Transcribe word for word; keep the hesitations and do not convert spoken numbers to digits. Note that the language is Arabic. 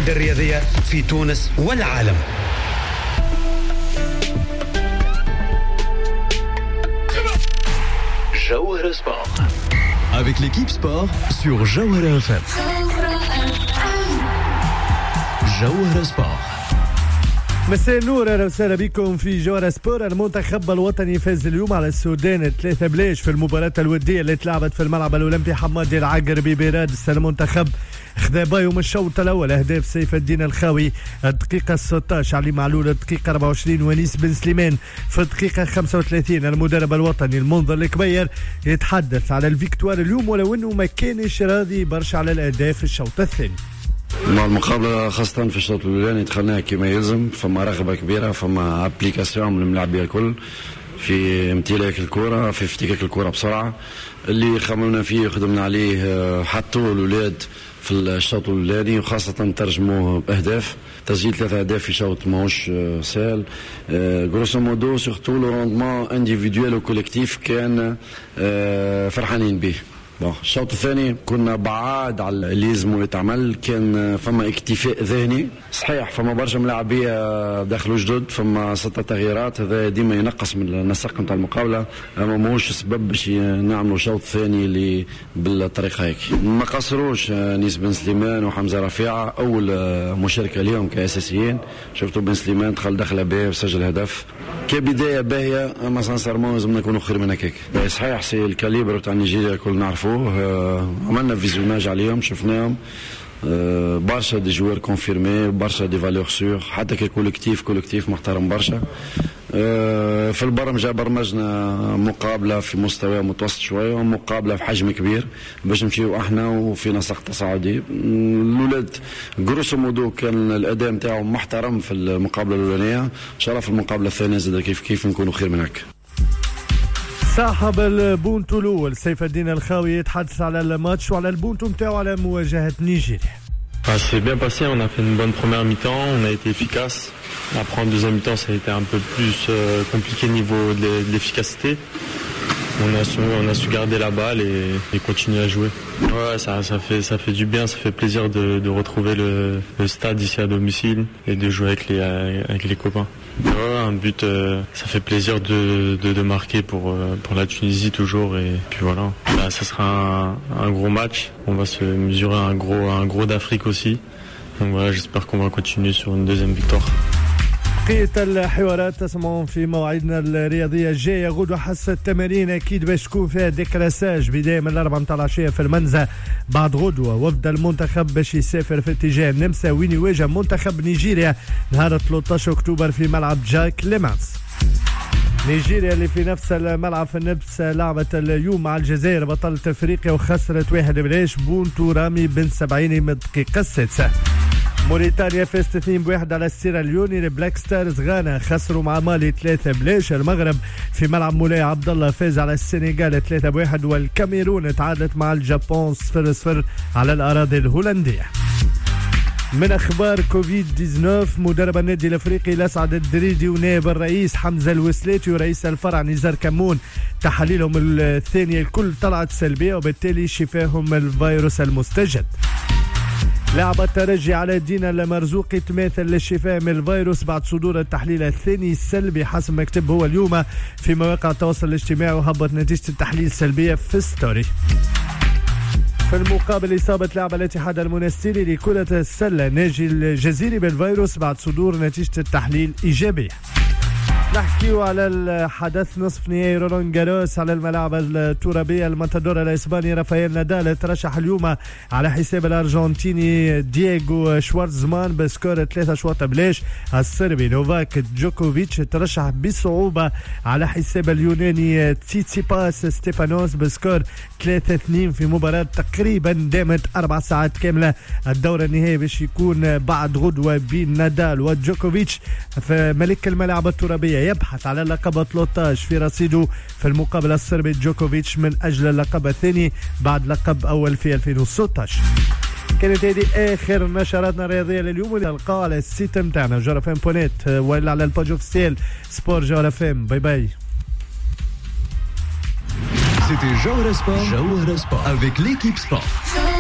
الأحداث الرياضية في تونس والعالم. Jawahara Sport. Avec l'équipe sport sur Jawahara F M. Jawahara Sport. مساء النور، اهلا وسهلا بكم في جوهرة سبور. المنتخب الوطني فاز اليوم على السودان ثلاثة بلاش في المباراة الودية اللي تلعبت في الملعب الأولمبي حمادي العقربي برادس. المنتخب خذا بايوم الشوط الأول أهداف سيف الدين الخاوي الدقيقة ستة عشر، علي معلول الدقيقة أربعة وعشرين، ونيس بن سليمان في الدقيقة خمسة وثلاثين. المدرب الوطني المنذر الكبير يتحدث على الفيكتوار اليوم، ولو أنه ما كانش راضي برشا على الأداء في الشوط الثاني. مع المقابلة خاصة في الشوط الأولاني دخلناها كما يلزم، فما رغبة كبيرة، فما ابليكاسيون من الملاعب الكل في امتلاك الكرة، في افتكاك الكرة بسرعة. اللي خممنا فيه خدمنا عليه حطوا الأولاد في الشوط الأولاني، وخاصة ترجموه بأهداف. تسجيل ثلاثة أهداف في شوط ماهوش سهل. غروسو مودو سورتو لو روندمون انديفيدويل وكوليكتيف كان فرحانين به. بون الشوط الثاني كنا بعاد على اللي لازم يتعمل، كان فما اكتفاء ذهني صحيح، فما برشا ملاعبيه دخلوا جدد، فما ستة تغييرات، هذا ديما ينقص من النسق نتاع المقابله، اما ماهوش سبب باش نعملوا شوط ثاني اللي بالطريقه هيك. ما قصروش نيس بن سليمان وحمزه رفيعه، اول مشاركه لهم كاساسيين. شفتوا بن سليمان دخل دخله باهيه وسجل هدف كبدايه باهيه، اما سانسيرمون لازم نكونوا خير من هكاك. صحيح سي الكاليبر تاع نيجيريا الكل نعرفوه، عملنا فيزيوناج عليهم شفناهم، برشا دي جوار كونفيرمي، برشا دي فالور سور، حتى ككولكتيف كولكتيف محترم برشا. في البرمجة برمجنا مقابلة في مستوى متوسط شوية ومقابلة في حجم كبير باش نمشيو احنا وفي نسق تصاعدي. الولاد غروسو مودو كان الأداء نتاعهم محترم في المقابلة الأولانية، إن شاء الله في المقابلة الثانية زاد كيف كيف نكونوا خير من هكا. صاحب البونتو الأول سيف الدين الخاوي يتحدث على الماتش وعلى البونتو نتاعو على مواجهة نيجيريا. Ça s'est bien passé, on a fait une bonne première mi-temps, on a été efficace. Après en deuxième mi-temps ça a été un peu plus euh, compliqué au niveau de l'efficacité. On a su, on a su garder la balle et, et continuer à jouer. Ouais, ça, ça fait, ça fait du bien, ça fait plaisir de, de retrouver le, le stade ici à domicile et de jouer avec les, avec les copains. Ouais, un but, euh, ça fait plaisir de, de, de marquer pour, pour la Tunisie toujours, et puis voilà. Bah, ça sera un, un gros match. On va se mesurer à un gros, un gros d'Afrique aussi. Donc voilà, j'espère qu'on va continuer sur une deuxième victoire. بقية الحوارات تسمعون في مواعيدنا الرياضية الجاية. غدوة حصة التمارين أكيد باش تكون فيها ديكراساج بداية من الأربعة متاع العشية في المنزه. بعد غدوة وفد المنتخب باش يسافر في اتجاه النمسا وين يواجه منتخب نيجيريا نهار ثلاثة عشر أكتوبر في ملعب جاك ليمانس. نيجيريا اللي في نفس الملعب في النمسا لعبت اليوم مع الجزائر بطلة افريقيا وخسرت واحد بلاش. بونتو رامي بن سبعيني من الدقيقة السادسة. موريتانيا فازت اثنين بواحد على السيراليوني. البلاك ستارز غانا خسروا مع مالي ثلاثة بلاش. المغرب في ملعب مولاي عبد الله فاز على السنغال ثلاثة بواحد. والكاميرون تعادلت مع اليابان صفر صفر على الأراضي الهولندية. من أخبار كوفيد تسعة عشر، مدرب النادي الأفريقي الأسعد الدريدي ونائب الرئيس حمزة الوسلاتي ورئيس الفرع نزار كمون تحاليلهم الثانية الكل طلعت سلبية وبالتالي شفاهم الفيروس المستجد. لاعب الترجي على الدين المرزوقي تماثل للشفاء من الفيروس بعد صدور التحليل الثاني السلبي حسب ما كتب هو اليوم في مواقع التواصل الاجتماعي، وهبط نتيجة التحليل السلبية في ستوري. في المقابل إصابة لاعب الاتحاد المنستيري لكرة السلة ناجي الجزيري بالفيروس بعد صدور نتيجة التحليل إيجابية. نحكيو على الحدث نصف نهائي رولان جاروس على الملاعب الترابية. الماتادور الإسباني رافائيل نادال ترشح اليوم على حساب الأرجنتيني دييغو شوارتزمان بسكور ثلاثة شوط بلاش. الصربي نوفاك جوكوفيتش ترشح بصعوبة على حساب اليوناني تسيتسيباس ستيفانوس بسكور ثلاثة اثنين في مباراة تقريبا دامت أربع ساعات كاملة. الدور النهائي باش يكون بعد غدوة بين نادال وجوكوفيتش. في ملك الملاعب الترابية يبحث على اللقب ثلاثة عشر في رصيده في المقابلة الصربي جوكوفيتش من أجل اللقب الثاني بعد لقب أول في ألفين وستة عشر. كانت هذه آخر نشراتنا الرياضية لليوم. نلقاو على السيت متاعنا جوهرة فام بونيت ولا على الباج اوفيسيال سبور جوهرة فام. باي باي. C'était Jawahara Sport, Jawahara Sport avec l'équipe sport.